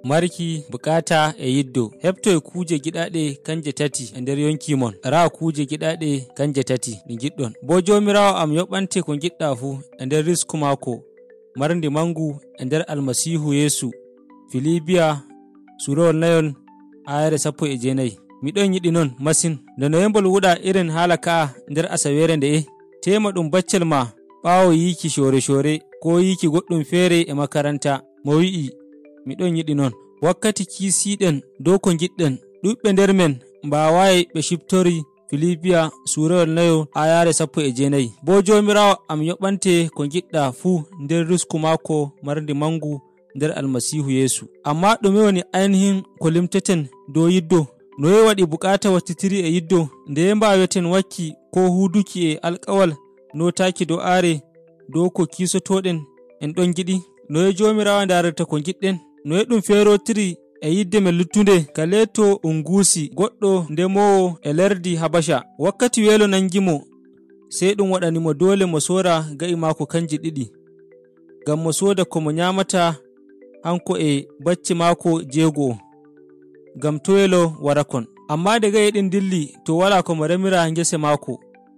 marki bukata e yiddo hefto e kuje giɗaɗe kanje tati e nder yonki mon raa kuje giɗaɗe kanje tati ɗi giɗɗon bo jomirawo am yoɓante ko giɗɗa fu e nder risku maako marndi mangu e nder almasihu yesu. Filibiya surowol nayol ayere 19. Miɗon yiɗi non masin nde no yembol wuɗa irin haala ka'a nder asawere nde'e tema ɗum baccel ma ɓawo yiki shore ko yiki goɗɗum feere e makaranta mo wi'i miɗon yiɗi non wakkati kiisiɗen dow ko giɗɗen ɗuɓɓe nder men mbawayi ɓe ciftori. Filibiya surowol nayo ayare 19. Bo jomirawo am yoɓante ko giɗɗa fuu nder risku maako marndi mangu nder almasihu yesu. Amma ɗume woni ainihin ko limteten dow yiddo? Noye waɗi bukata wattitiri e yiddo nde mbaweten wakki ko huduki e alƙawal notaki dow are dow ko kiisotoɗen en ɗon giɗi? Noye jomirawo darata ko giɗɗen? Noye ɗum ferotiri e yidde men luttunde ka leto ungusi goɗɗo ndemowo e lerdi Habasha wakkati welo nangimo sey ɗum waɗanimo dole mo sora ga'i maako kanji ɗiɗi ngam mo soda ko mo nyamata hanko e bacci maako jego ngam to welo warakon. Amma daga yeɗin dilli to wala ko mo remira ngese maako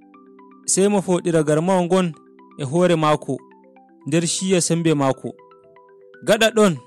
sey mo foɗira garmawo ngon e hoore maako nder shiya sembe maako. Gaɗa ɗon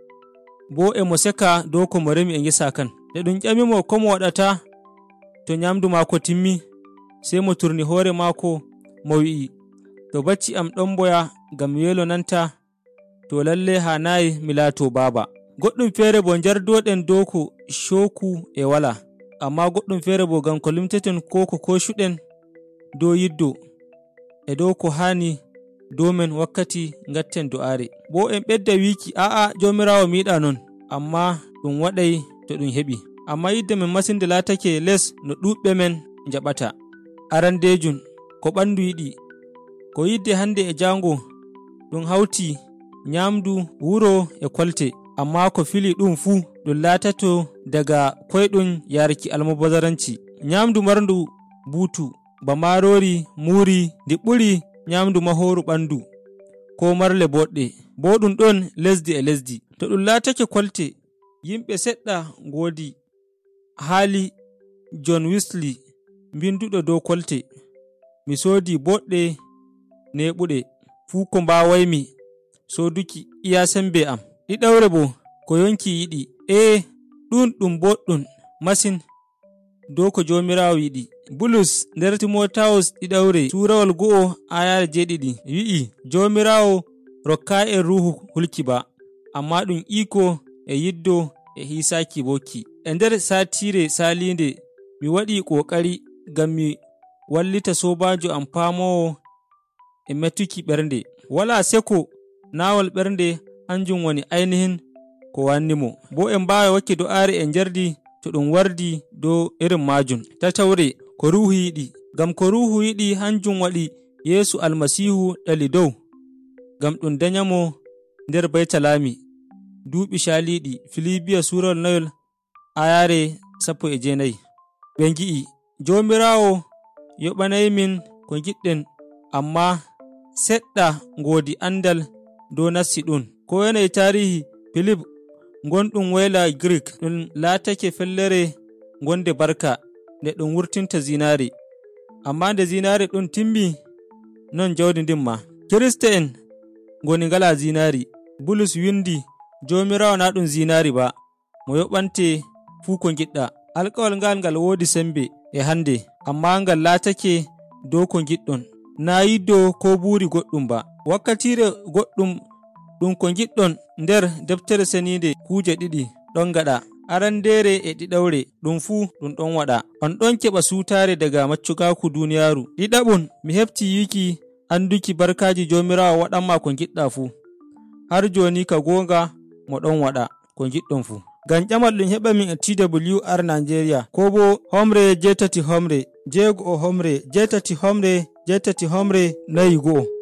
bo e mo seka dow ko mo remi e ngesa kan. Nde ɗum ƴamimo ko mo waɗata to nyamdu maako timmi sey mo turni hoore maako mo wi'i to bacci am ɗon boya ngam welo nanta to lalle hanayi mi laato baaba. Goɗɗum feere bo jardoɗen dow ko shoku e wala, amma goɗɗum feere bo ngam ko limteten ko koshuɗen dow yiddo e dow ko hani dow men wakkati ngatten do'are. Bo en ɓedda wiki a'a jomirawo miɗa non, amma ɗum waɗay to ɗum heɓi. Amma yidde men masinde latake les no ɗuɓɓe men jaɓata. Arandejum ko ɓandu yiɗi ko yidde hande e jango ɗum hauti nyamdu wuro e kolte, amma ko fili ɗum fuu ɗum latato daga koyɗum yarki almubazaranci. Nyamdu marndu butu ba marori muri ndi ɓuri nyamdu mahoru ɓandu ko marle boɗɗe bo ɗum ɗon lesdi e lesdi. To ɗum latake kolte yimɓe seɗɗa godi haali John Wesley binduɗo dow kolte mi sodi boɗɗe neɓuɗe fuu ko mbawaymi soduki iya sembe am. Ɗiɗawre bo ko yonki yiɗi ɗum boɗɗum masin dow ko jomirawo yiɗi. Bulus nder Timotawus ɗiɗawre surawol 1 ayare 7 wi'i jomirawo rokkai en ruhu hulki ba, amma ɗum iko e yiddo e hisaki bokki. E nder satire salinde mi waɗi ƙoƙari ngam mi wallita sobajo am pamowo e metuki ɓernde. Wala seko nawol ɓernde hanjum woni ainihin ko wannimo, bo en mbawa wakki do'are en jardi to ɗum wardi dow irin majum. Tatawre ko ruhu yiɗi, ngam ko ruhu yiɗi hanjum waɗi Yesu almasihu ɗali dow ngam ɗum danyamo nder baitalami duuɓi caliɗi. Filibiya surol nayol ayare 19. Ɓe gi'i jomirawo yoɓanaymin ko giɗɗen, amma seɗɗa ngodi andal dow nassi ɗum. Ko yanayi tarihi Philip gonɗum wayla Greek ɗum latake fellere gonde barka nde ɗum wurtinta zinare, amma nde zinare ɗum timmi non jawdi ndin ma. Kirista en ngoni ngala zinari. Bulus windi jomirawo na ɗum zinari ba, mo yoɓante fuu ko giɗɗa. Alƙawal ngal wodi sembe e hande, amma ngal latake dow ko giɗɗon, na yiddo ko buri goɗɗum ba. Wakkatire goɗɗum ɗum ko giɗɗon nder deftere seninde kuje ɗiɗi ɗon gaɗa. Arandere e ɗiɗawre ɗum fuu ɗum ɗon waɗa. On ɗon keɓa sutare daga maccugaku duniyaru. Ɗiɗaɓum mi hefti yiki anduki barkaji jomirawo waɗanma ko giɗɗa fuu. Har joni ka gonga mo ɗon waɗa ko giɗɗon fuu. Ngam ƴamal ɗum heɓa min e TWR Nigeria ko bo homre 8 homre 6 homre 8 homre 8 homre 4.